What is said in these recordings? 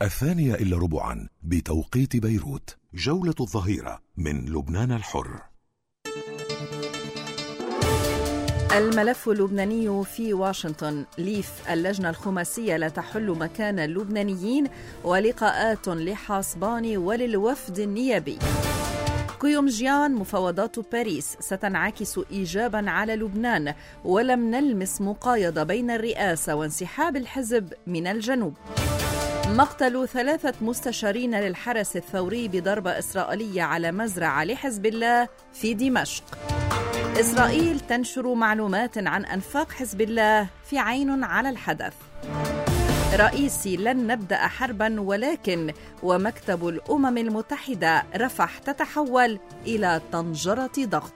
2:15 بتوقيت بيروت. جولة الظهيرة من لبنان الحر. الملف اللبناني في واشنطن. ليف اللجنة الخماسية لا تحل مكان اللبنانيين، ولقاءات لحاسباني وللوفد النيابي. كيومجيان مفاوضات باريس ستنعكس إيجابا على لبنان، ولم نلمس مقايضة بين الرئاسة وانسحاب الحزب من الجنوب. مقتل 3 مستشارين للحرس الثوري بضربة إسرائيلية على مزرعة لحزب الله في دمشق. إسرائيل تنشر معلومات عن أنفاق حزب الله في عين على الحدث. رئيسي لن نبدأ حربا، ولكن ومكتب الأمم المتحدة رفح تتحول إلى طنجرة ضغط.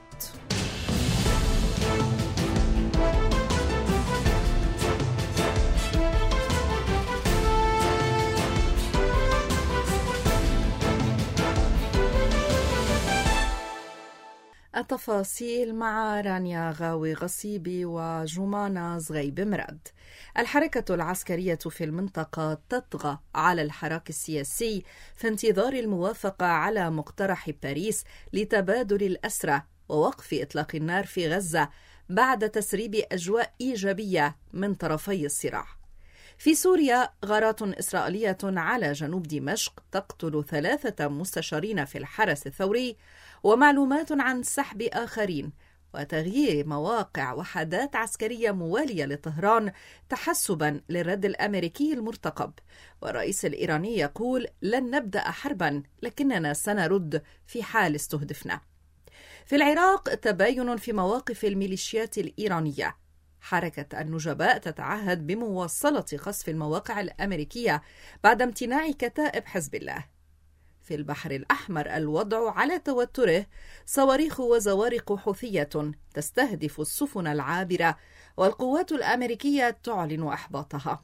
التفاصيل مع رانيا غاوي غصيبي وجمانة زغيب مراد. الحركة العسكرية في المنطقة تطغى على الحراك السياسي في انتظار الموافقة على مقترح باريس لتبادل الأسرى ووقف إطلاق النار في غزة بعد تسريب أجواء إيجابية من طرفي الصراع. في سوريا غارات إسرائيلية على جنوب دمشق تقتل 3 مستشارين في الحرس الثوري، ومعلومات عن سحب آخرين وتغيير مواقع وحدات عسكرية موالية لطهران تحسبا للرد الأمريكي المرتقب. والرئيس الإيراني يقول لن نبدأ حربا، لكننا سنرد في حال استهدفنا. في العراق تباين في مواقف الميليشيات الإيرانية. حركة النجباء تتعهد بمواصلة قصف المواقع الأمريكية بعد امتناع كتائب حزب الله. في البحر الأحمر الوضع على توتره، صواريخ وزوارق حوثية تستهدف السفن العابرة، والقوات الأمريكية تعلن إحباطها.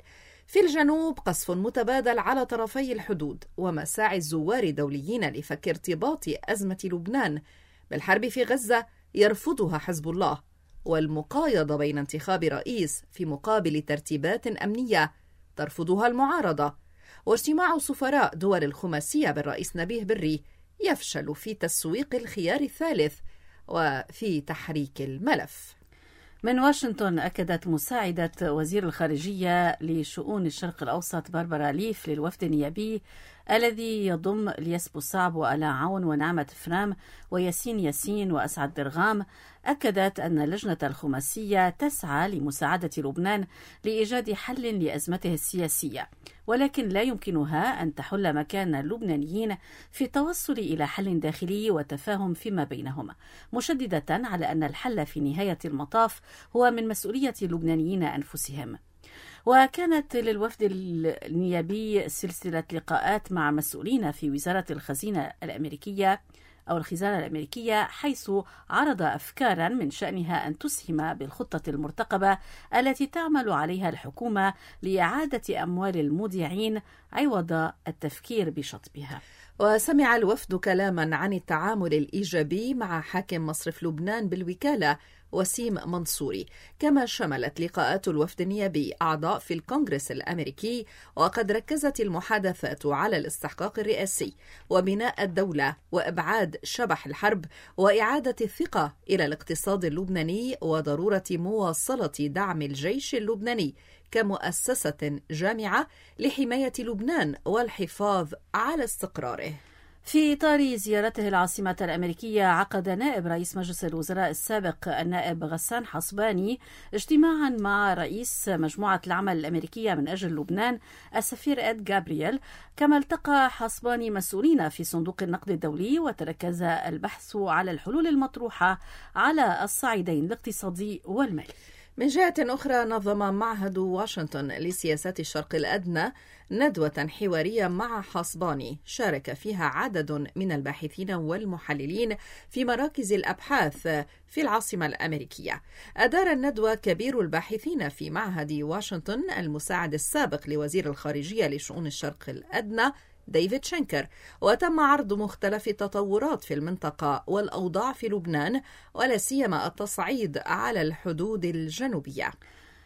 في الجنوب قصف متبادل على طرفي الحدود، ومساعي الزوار دوليين لفك ارتباط أزمة لبنان بالحرب في غزة يرفضها حزب الله، والمقايضة بين انتخاب رئيس في مقابل ترتيبات أمنية ترفضها المعارضة. واجتماع سفراء دول الخماسية بالرئيس نبيه بري يفشل في تسويق الخيار الثالث وفي تحريك الملف. من واشنطن، أكدت مساعدة وزير الخارجية لشؤون الشرق الأوسط باربرا ليف للوفد النيابي الذي يضم الياس بوصعب وآلاء عون ونعمة فرام وياسين ياسين وأسعد درغام، أكدت أن اللجنة الخماسية تسعى لمساعدة لبنان لإيجاد حل لأزمته السياسية، ولكن لا يمكنها أن تحل مكان اللبنانيين في التوصل إلى حل داخلي وتفاهم فيما بينهم، مشددة على أن الحل في نهاية المطاف هو من مسؤولية اللبنانيين أنفسهم. وكانت للوفد النيابي سلسلة لقاءات مع مسؤولين في وزارة الخزانة الأمريكية، حيث عرض أفكارا من شأنها أن تسهم بالخطة المرتقبة التي تعمل عليها الحكومة لإعادة أموال المودعين عوض التفكير بشطبها. وسمع الوفد كلاما عن التعامل الإيجابي مع حاكم مصرف لبنان بالوكالة وسيم منصوري، كما شملت لقاءات الوفد النيابي أعضاء في الكونغرس الأمريكي، وقد ركزت المحادثات على الاستحقاق الرئاسي وبناء الدولة وإبعاد شبح الحرب وإعادة الثقة إلى الاقتصاد اللبناني وضرورة مواصلة دعم الجيش اللبناني كمؤسسة جامعة لحماية لبنان والحفاظ على استقراره. في إطار زيارته العاصمة الأمريكية، عقد نائب رئيس مجلس الوزراء السابق النائب غسان حصباني اجتماعا مع رئيس مجموعة العمل الأمريكية من أجل لبنان السفير إد جابرييل، كما التقى حصباني مسؤولين في صندوق النقد الدولي، وتركز البحث على الحلول المطروحة على الصعيدين الاقتصادي والمالي. من جهة أخرى، نظم معهد واشنطن لسياسات الشرق الأدنى ندوة حوارية مع حصباني شارك فيها عدد من الباحثين والمحللين في مراكز الأبحاث في العاصمة الأمريكية. أدار الندوة كبير الباحثين في معهد واشنطن المساعد السابق لوزير الخارجية لشؤون الشرق الأدنى ديفيد شنكر، وتم عرض مختلف التطورات في المنطقة والأوضاع في لبنان، ولا سيما التصعيد على الحدود الجنوبية.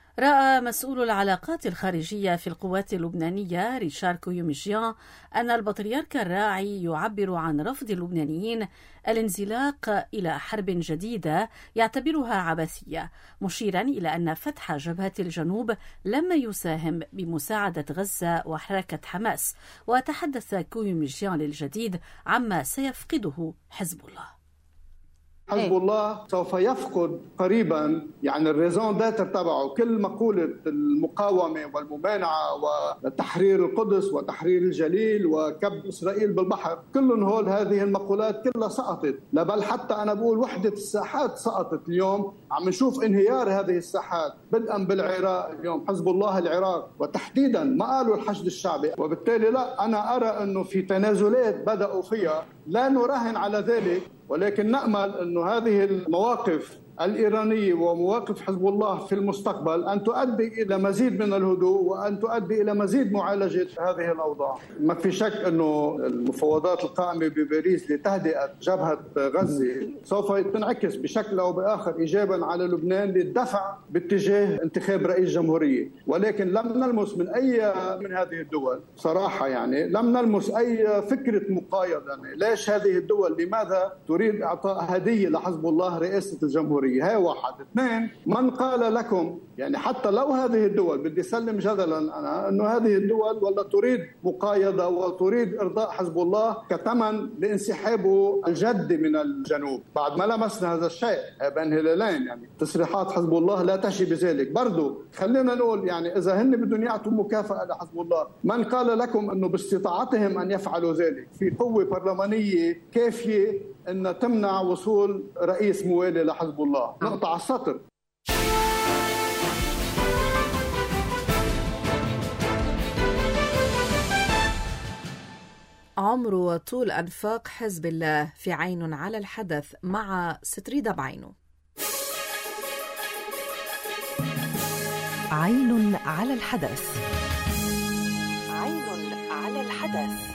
رأى مسؤول العلاقات الخارجية في القوات اللبنانية ريشار كويومجيان أن البطريرك الراعي يعبر عن رفض اللبنانيين الانزلاق إلى حرب جديدة يعتبرها عبثية، مشيرا إلى أن فتح جبهة الجنوب لم يساهم بمساعدة غزة وحركة حماس. وتحدث كويومجيان للجديد عما سيفقده حزب الله. حزب الله سوف يفقد قريبا الريزون داتر تبعه، كل مقولة المقاومة والممانعة وتحرير القدس وتحرير الجليل وكب إسرائيل بالبحر، كلهم هذه المقولات كلها سقطت. بل حتى أنا بقول وحدة الساحات سقطت اليوم. عم نشوف انهيار هذه الساحات بدءا بالعراق. اليوم حزب الله العراق وتحديدا ما قالوا الحشد الشعبي، وبالتالي لا، أنا أرى أنه في تنازلات بدأوا فيها، لا نراهن على ذلك، ولكن نأمل أن هذه المواقف الإيرانية ومواقف حزب الله في المستقبل أن تؤدي إلى مزيد من الهدوء وأن تؤدي إلى مزيد معالجة هذه الأوضاع. ما في شك أنه المفاوضات القائمة بباريس لتهدئة جبهة غزة سوف تنعكس بشكل أو بآخر إيجابا على لبنان للدفع باتجاه انتخاب رئيس جمهورية. ولكن لم نلمس من أي من هذه الدول صراحة، لم نلمس أي فكرة مقايضة. ليش هذه الدول لماذا تريد إعطاء هدية لحزب الله رئاسة الجمهورية؟ هاي واحد. اثنين، من قال لكم حتى لو هذه الدول بدي سلم جدلا أنا أنه هذه الدول ولا تريد مقايضة وتريد إرضاء حزب الله كثمن لانسحابه الجدي من الجنوب، بعد ما لمسنا هذا الشيء بين هلالين. تصريحات حزب الله لا تشي بذلك. برضو خلينا نقول إذا هن بدهم يعطوا مكافأة لحزب الله، من قال لكم أنه باستطاعتهم أن يفعلوا ذلك؟ في قوة برلمانية كافية أن تمنع وصول رئيس موالي لحزب الله. نقطة على السطر. عمر وطول أنفاق حزب الله في عين على الحدث مع ستريدة بعينه. عين على الحدث. عين على الحدث.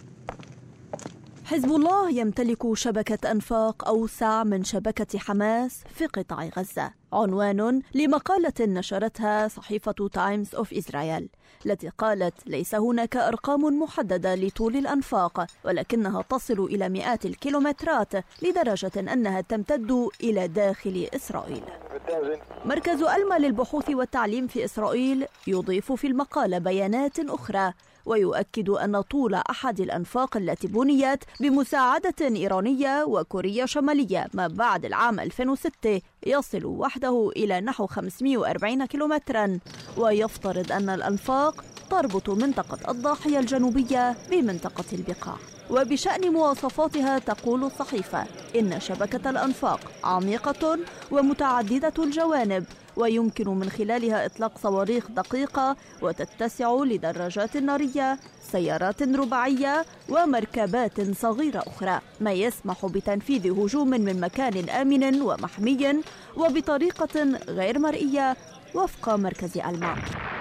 حزب الله يمتلك شبكة أنفاق أوسع من شبكة حماس في قطاع غزة، عنوان لمقالة نشرتها صحيفة تايمز أوف إسرائيل التي قالت ليس هناك أرقام محددة لطول الأنفاق، ولكنها تصل إلى مئات الكيلومترات لدرجة أنها تمتد إلى داخل إسرائيل. مركز ألما للبحوث والتعليم في إسرائيل يضيف في المقالة بيانات أخرى ويؤكد أن طول أحد الأنفاق التي بنيت بمساعدة إيرانية وكوريا شمالية ما بعد العام 2006 يصل وحده إلى نحو 540 كيلومترا، ويفترض أن الأنفاق تربط منطقة الضاحية الجنوبية بمنطقة البقاع. وبشأن مواصفاتها تقول الصحيفة إن شبكة الأنفاق عميقة ومتعددة الجوانب، ويمكن من خلالها إطلاق صواريخ دقيقة وتتسع لدراجات نارية، سيارات رباعية ومركبات صغيرة أخرى، ما يسمح بتنفيذ هجوم من مكان آمن ومحمي وبطريقة غير مرئية وفق مركز ألما.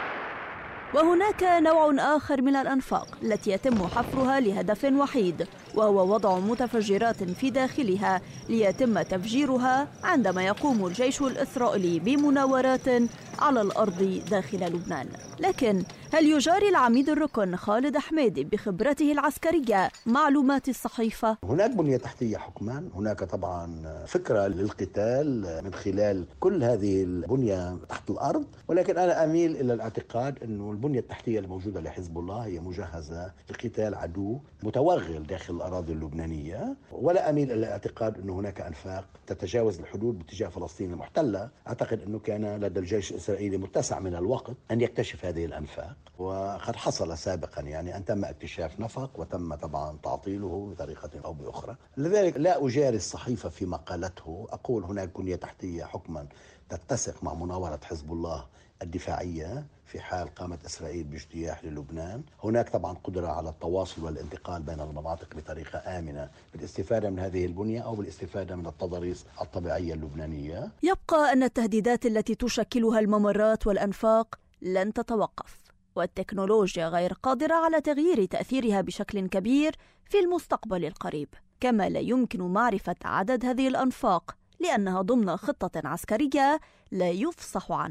وهناك نوع آخر من الأنفاق التي يتم حفرها لهدف وحيد، وهو وضع متفجرات في داخلها ليتم تفجيرها عندما يقوم الجيش الإسرائيلي بمناورات على الأرض داخل لبنان. لكن هل يجاري العميد الركن خالد حميدي بخبرته العسكرية معلومات الصحيفة؟ هناك بنية تحتية حكما، هناك طبعا فكرة للقتال من خلال كل هذه البنية تحت الأرض، ولكن أنا أميل إلى الاعتقاد أنه البنية التحتية الموجودة لحزب الله هي مجهزة لقتال عدو متوغل داخل الأراضي اللبنانية، ولا أميل إلى الاعتقاد أنه هناك أنفاق تتجاوز الحدود باتجاه فلسطين المحتلة. أعتقد أنه كان لدى الجيش الإسرائيلي متسع من الوقت أن يكتشف هذه الأنفاق، وقد حصل سابقا أن تم اكتشاف نفق وتم طبعا تعطيله بطريقة أو بأخرى. لذلك لا أجاري الصحيفة في مقالته، أقول هناك بنية تحتية حكما تتسق مع مناورة حزب الله الدفاعية في حال قامت إسرائيل باجتياح للبنان. هناك طبعا قدرة على التواصل والانتقال بين المناطق بطريقة آمنة بالاستفادة من هذه البنية أو بالاستفادة من التضاريس الطبيعية اللبنانية. يبقى أن التهديدات التي تشكلها الممرات والأنفاق لن تتوقف، والتكنولوجيا غير قادرة على تغيير تأثيرها بشكل كبير في المستقبل القريب، كما لا يمكن معرفة عدد هذه الأنفاق لأنها ضمن خطة عسكرية لا يفصح عنها.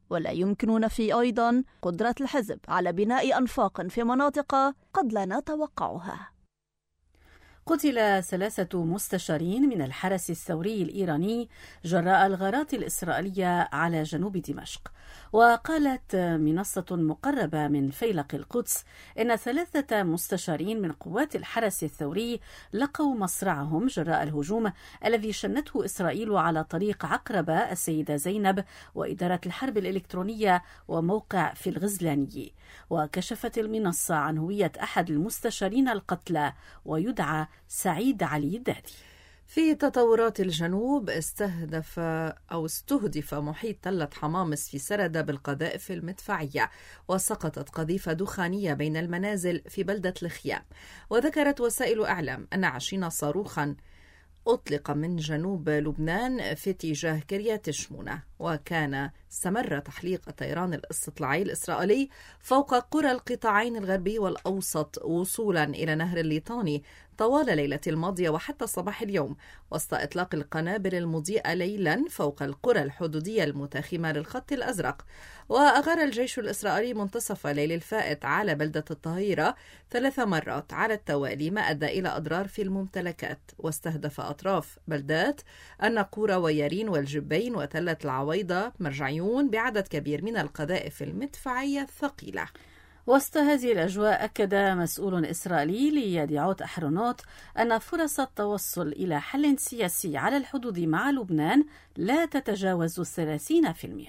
ولا يمكن نفي أيضا قدرة الحزب على بناء أنفاق في مناطق قد لا نتوقعها. قتل 3 مستشارين من الحرس الثوري الإيراني جراء الغارات الإسرائيلية على جنوب دمشق. وقالت منصة مقربة من فيلق القدس إن 3 مستشارين من قوات الحرس الثوري لقوا مصرعهم جراء الهجوم الذي شنته إسرائيل على طريق عقربة السيدة زينب وإدارة الحرب الإلكترونية وموقع في الغزلاني. وكشفت المنصة عن هوية أحد المستشارين القتلى ويدعى سعيد علي الدادي. في تطورات الجنوب استهدف محيط تلة حمامس في سردة بالقذائف المدفعية، وسقطت قذيفة دخانية بين المنازل في بلدة الخيام. وذكرت وسائل إعلام أن 20 صاروخا أطلق من جنوب لبنان في اتجاه كريات شمونة. وكان استمر تحليق الطيران الاستطلاعي الإسرائيلي فوق قرى القطاعين الغربي والأوسط وصولا إلى نهر الليطاني طوال الليلة الماضية وحتى صباح اليوم، وسط إطلاق القنابل المضيئة ليلا فوق القرى الحدودية المتاخمة للخط الأزرق. وأغار الجيش الإسرائيلي منتصف الليل الفائت على بلدة الطهيرة 3 مرات على التوالي، ما أدى إلى أضرار في الممتلكات. واستهدف أطراف بلدات النقورة ويارين والجبين وتلة العويضة مرجعيون بعدد كبير من القذائف المدفعية الثقيلة. وسط هذه الأجواء أكد مسؤول إسرائيلي ليديعوت أحرونوت أن فرص التوصل إلى حل سياسي على الحدود مع لبنان لا تتجاوز 30%.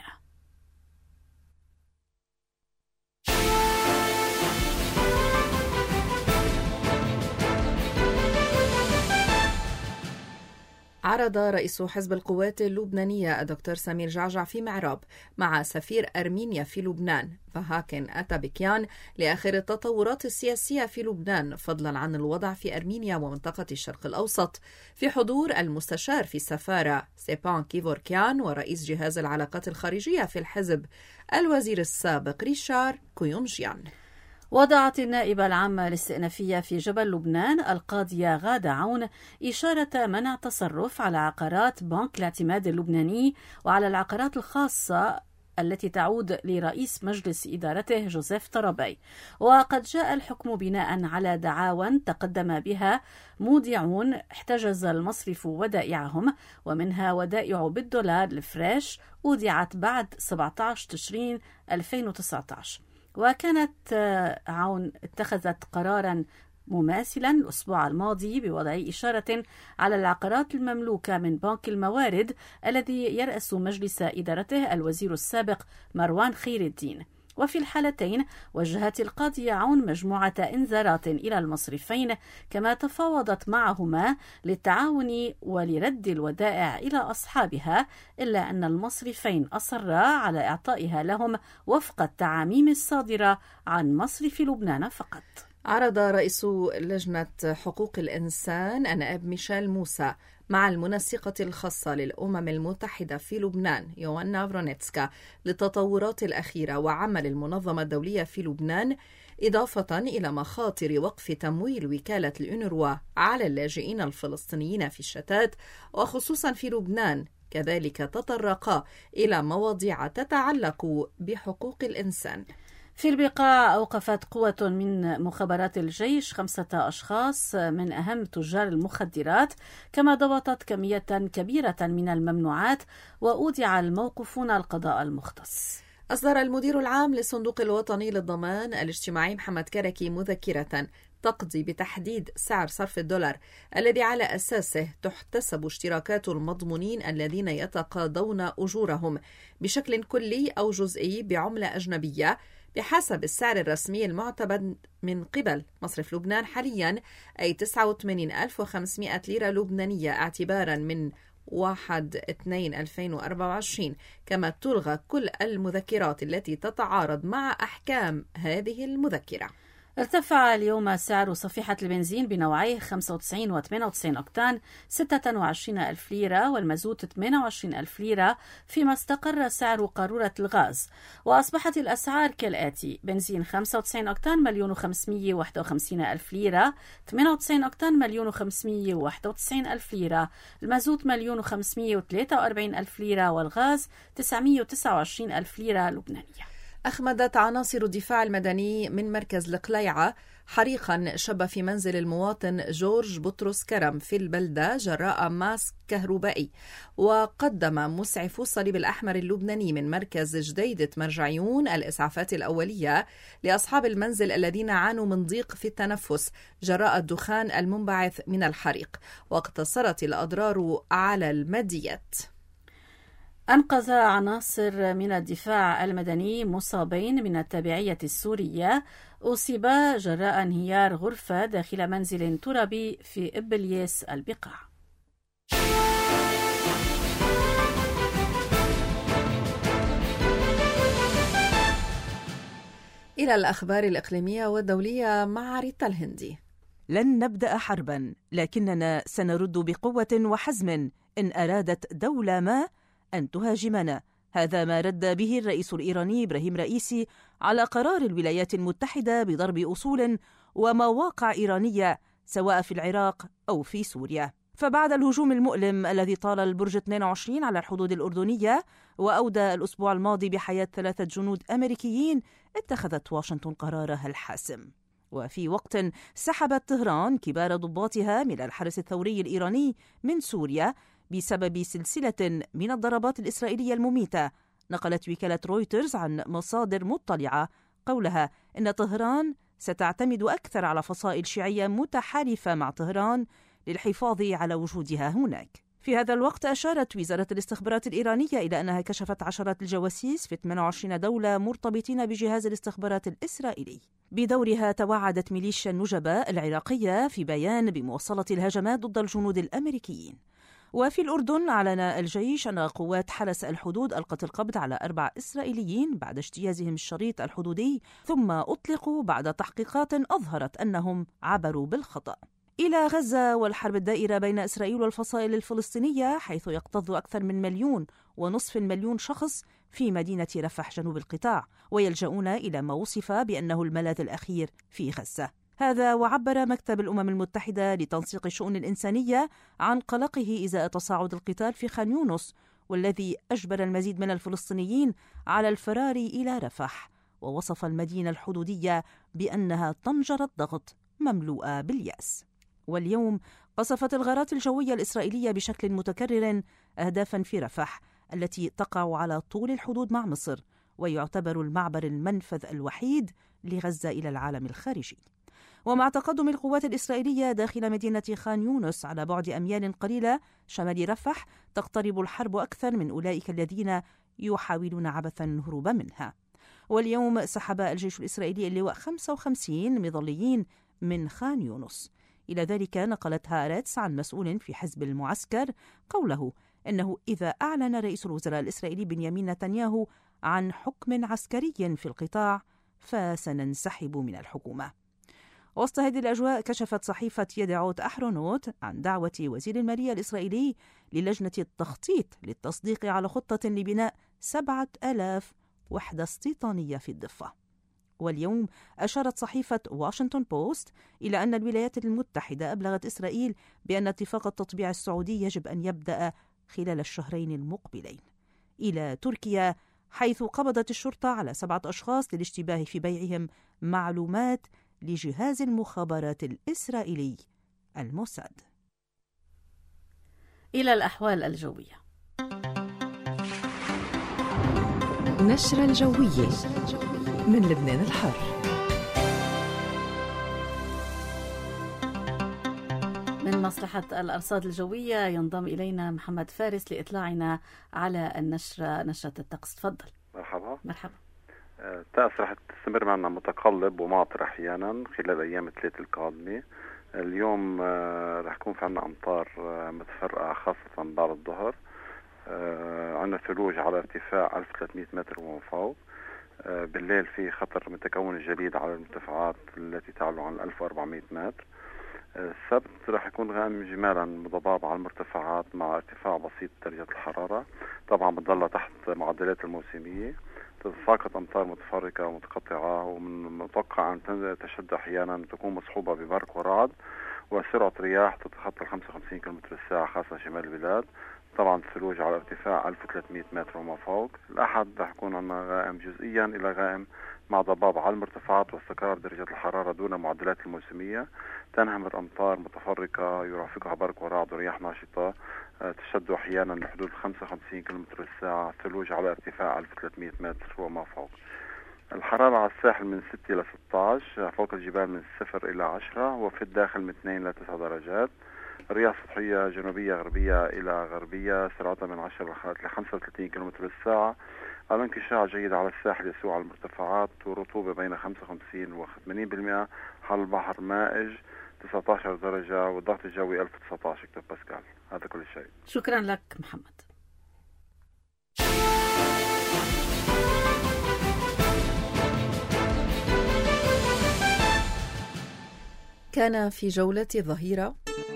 عرض رئيس حزب القوات اللبنانية الدكتور سمير جعجع في معراب مع سفير أرمينيا في لبنان فهاكن أتابكيان لآخر التطورات السياسية في لبنان، فضلا عن الوضع في أرمينيا ومنطقة الشرق الأوسط، في حضور المستشار في السفارة سيبان كيفوركيان ورئيس جهاز العلاقات الخارجية في الحزب الوزير السابق ريشار كويونجيان. وضعت النائبة العامة الاستئنافية في جبل لبنان القاضية غادة عون إشارة منع تصرف على عقارات بنك الاعتماد اللبناني وعلى العقارات الخاصة التي تعود لرئيس مجلس إدارته جوزيف طرابي. وقد جاء الحكم بناء على دعاوى تقدم بها مودعون احتجز المصرف ودائعهم، ومنها ودائع بالدولار الفريش أودعت بعد 17 تشرين 2019. وكانت عون اتخذت قرارا مماثلا الأسبوع الماضي بوضع إشارة على العقارات المملوكة من بنك الموارد الذي يرأس مجلس إدارته الوزير السابق مروان خير الدين. وفي الحالتين وجهت القاضية عون مجموعة إنذارات إلى المصرفين، كما تفاوضت معهما للتعاون ولرد الودائع إلى أصحابها، إلا أن المصرفين أصرا على إعطائها لهم وفق التعاميم الصادرة عن مصرف لبنان فقط. عرض رئيس لجنة حقوق الإنسان النائب ميشيل موسى مع المنسقة الخاصة للأمم المتحدة في لبنان يوانا فرونيتسكا للتطورات الأخيرة وعمل المنظمة الدولية في لبنان، إضافة إلى مخاطر وقف تمويل وكالة الأونروا على اللاجئين الفلسطينيين في الشتات وخصوصا في لبنان. كذلك تطرقا إلى مواضيع تتعلق بحقوق الإنسان. في البقاع أوقفت قوة من مخابرات الجيش 5 أشخاص من أهم تجار المخدرات، كما ضبطت كمية كبيرة من الممنوعات، وأودع الموقوفون القضاء المختص. أصدر المدير العام للصندوق الوطني للضمان الاجتماعي محمد كركي مذكرة تقضي بتحديد سعر صرف الدولار الذي على أساسه تحتسب اشتراكات المضمونين الذين يتقاضون أجورهم بشكل كلي أو جزئي بعملة أجنبية بحسب السعر الرسمي المعتمد من قبل مصرف لبنان حاليا، أي 89,500 ليرة لبنانية اعتبارا من 1/2/2024. كما تلغى كل المذكرات التي تتعارض مع أحكام هذه المذكرة. ارتفع اليوم سعر صفيحة البنزين بنوعيه 95 و 98 أوكتان 26,000 ليرة، والمازوت 28,000 ليرة، فيما استقر سعر قارورة الغاز. وأصبحت الأسعار كالآتي: بنزين 95 أوكتان 1,551,000 ليرة، 98 أوكتان 1,591,000 ليرة، المازوت 1,543,000 ليرة، والغاز 929,000 ليرة لبنانية. أخمدت عناصر الدفاع المدني من مركز القليعة حريقا شب في منزل المواطن جورج بطرس كرم في البلدة جراء ماس كهربائي. وقدم مسعف الصليب الأحمر اللبناني من مركز جديدة مرجعيون الإسعافات الأولية لأصحاب المنزل الذين عانوا من ضيق في التنفس جراء الدخان المنبعث من الحريق، واقتصرت الأضرار على الماديات. أنقذ عناصر من الدفاع المدني مصابين من التبعية السورية أصيبا جراء انهيار غرفة داخل منزل ترابي في إبليس البقاع. إلى الأخبار الإقليمية والدولية مع ريتا الهندي. لن نبدأ حربا، لكننا سنرد بقوة وحزم إن أرادت دولة ما أن تهاجمنا. هذا ما رد به الرئيس الإيراني إبراهيم رئيسي على قرار الولايات المتحدة بضرب أصول ومواقع إيرانية سواء في العراق أو في سوريا. فبعد الهجوم المؤلم الذي طال البرج 22 على الحدود الأردنية وأودى الأسبوع الماضي بحياة 3 جنود أمريكيين، اتخذت واشنطن قرارها الحاسم. وفي وقت سحبت طهران كبار ضباطها من الحرس الثوري الإيراني من سوريا بسبب سلسلة من الضربات الإسرائيلية المميتة، نقلت وكالة رويترز عن مصادر مطلعة قولها إن طهران ستعتمد أكثر على فصائل شيعية متحالفة مع طهران للحفاظ على وجودها هناك. في هذا الوقت أشارت وزارة الاستخبارات الإيرانية إلى أنها كشفت عشرات الجواسيس في 28 دولة مرتبطين بجهاز الاستخبارات الإسرائيلي. بدورها توعدت ميليشيا النجباء العراقية في بيان بمواصلة الهجمات ضد الجنود الأمريكيين. وفي الأردن أعلن الجيش أن قوات حرس الحدود ألقت القبض على 4 إسرائيليين بعد اجتيازهم الشريط الحدودي، ثم أطلقوا بعد تحقيقات أظهرت أنهم عبروا بالخطأ. إلى غزة والحرب الدائرة بين إسرائيل والفصائل الفلسطينية، حيث يكتظ أكثر من 1.5 مليون شخص في مدينة رفح جنوب القطاع، ويلجؤون إلى ما وصف بأنه الملاذ الأخير في غزة. هذا وعبر مكتب الأمم المتحدة لتنسيق الشؤون الإنسانية عن قلقه إزاء تصاعد القتال في خان يونس، والذي أجبر المزيد من الفلسطينيين على الفرار إلى رفح، ووصف المدينة الحدودية بأنها طنجرة ضغط مملوءة باليأس. واليوم قصفت الغارات الجوية الإسرائيلية بشكل متكرر أهدافا في رفح التي تقع على طول الحدود مع مصر، ويعتبر المعبر المنفذ الوحيد لغزة إلى العالم الخارجي. ومع تقدم القوات الإسرائيلية داخل مدينة خان يونس على بعد أميال قليلة شمال رفح، تقترب الحرب أكثر من أولئك الذين يحاولون عبثا الهروب منها. واليوم سحب الجيش الإسرائيلي اللواء 55 مظليين من خان يونس. إلى ذلك نقلت هارتس عن مسؤول في حزب المعسكر قوله إنه إذا أعلن رئيس الوزراء الإسرائيلي بنيامين نتنياهو عن حكم عسكري في القطاع فسننسحب من الحكومة. وسط هذه الأجواء كشفت صحيفة يدعوت أحرونوت عن دعوة وزير المالية الإسرائيلي للجنة التخطيط للتصديق على خطة لبناء 7,000 وحدة استيطانية في الضفة. واليوم أشارت صحيفة واشنطن بوست إلى أن الولايات المتحدة أبلغت إسرائيل بأن اتفاق التطبيع السعودي يجب أن يبدأ خلال الشهرين المقبلين. إلى تركيا، حيث قبضت الشرطة على 7 أشخاص للاشتباه في بيعهم معلومات لجهاز المخابرات الإسرائيلي الموساد. إلى الأحوال الجوية. نشرة الجوية من لبنان الحر. من مصلحة الأرصاد الجوية ينضم إلينا محمد فارس لإطلاعنا على نشرة الطقس. تفضل. مرحبا. الطقس رح تستمر معنا متقلب ومعطر أحيانا خلال أيام الثلاث القادمة. اليوم رح يكون في عنا أمطار متفرقة خاصة بعد الظهر. عنا ثلوج على ارتفاع 1300 متر ومن فوق. بالليل في خطر من تكون الجليد على المرتفعات التي تعلو عن 1400 متر. السبت رح يكون غائم جمالا مضباب على المرتفعات مع ارتفاع بسيط درجة الحرارة، طبعا بتضل تحت معدلات الموسمية. تتساقط أمطار متفرقة ومتقطعة، ومن المتوقع أن تشد أحيانا تكون مصحوبة ببرق ورعد، وسرعة رياح تتخطى 55 كم بالساعة خاصة شمال البلاد. طبعا الثلوج على ارتفاع 1300 متر وما فوق. الأحد رح يكون عندنا غائم جزئيا إلى غائم مع ضباب على المرتفعات واستقرار درجة الحرارة دون معدلات الموسمية. تنهمر أمطار متفرقة يرافقها برق ورعد ورياح ناشطة تشد أحيانا لحدود 55 كم بالساعة. ثلوج على ارتفاع 1300 متر وما فوق. الحرارة على الساحل من 6 إلى 16، فوق الجبال من 0 إلى 10، وفي الداخل من 2 إلى 9 درجات. رياح سطحية جنوبية غربية إلى غربية سرعتها من 10 ل 35 كم بالساعة. الانكشاف جيد على الساحل يسوع على المرتفعات، والرطوبة بين 55 و 80%. حال البحر مائج 19 درجة، والضغط الجوي 1019 هكتوب باسكال. هذا كل شيء. شكرا لك محمد. كان في جولة الظهيرة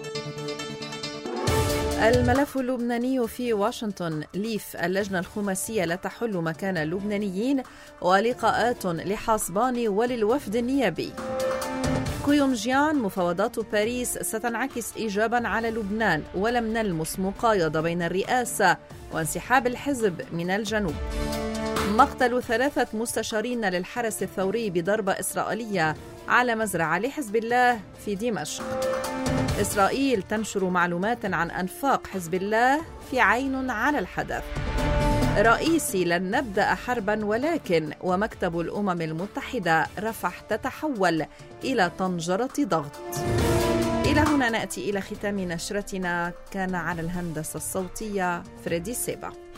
الملف اللبناني في واشنطن. ليف اللجنة الخماسية لا تحل مكان اللبنانيين، ولقاءات لحاسباني وللوفد النيابي. كيونجيان مفاوضات باريس ستنعكس إيجابا على لبنان، ولم نلمس مقايضة بين الرئاسة وانسحاب الحزب من الجنوب. مقتل 3 مستشارين للحرس الثوري بضربة إسرائيلية على مزرعة لحزب الله في دمشق. إسرائيل تنشر معلومات عن أنفاق حزب الله في عين على الحدث. رئيسي لن نبدأ حربا، ولكن ومكتب الأمم المتحدة رفح تتحول إلى طنجرة ضغط. إلى هنا نأتي إلى ختام نشرتنا. كان على الهندسة الصوتية فريدي سيبا.